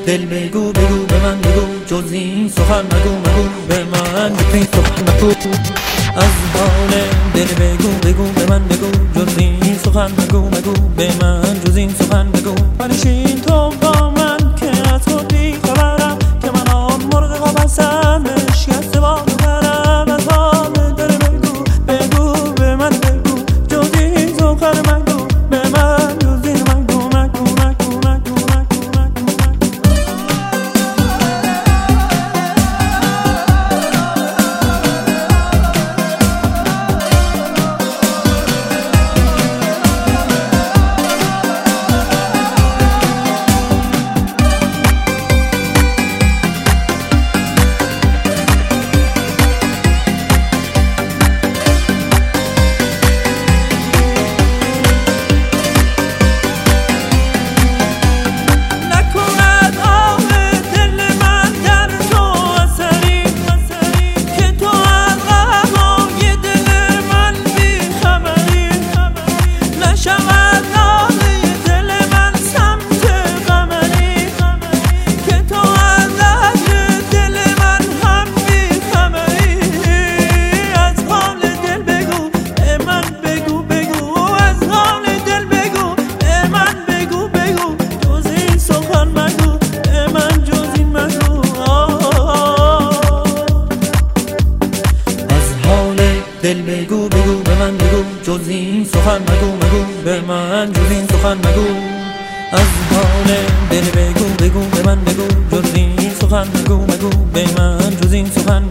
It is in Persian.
دل بگو بگو به من بگو، جز این سخن مگو مگو به من، جز این سخن مگو. از حال دل بگو بگو به من بگو، جز این سخن مگو مگو به من، جز این سخن مگو. بنشین تو با من که از خود بی خبرم، که من آن مرغ قفسم شکسته با برم. از حال دل بگو بگو به من بگو، جز این سخن مگو به من، جز این مگو مگو مگو مگو مگو مگو. دل بگو بگو به من بگو، جز این سخن مگو مگو به من، جز این سخن مگو. از حال دل بگو بگو به من بگو، جز این سخن مگو مگو به من، جز این سخن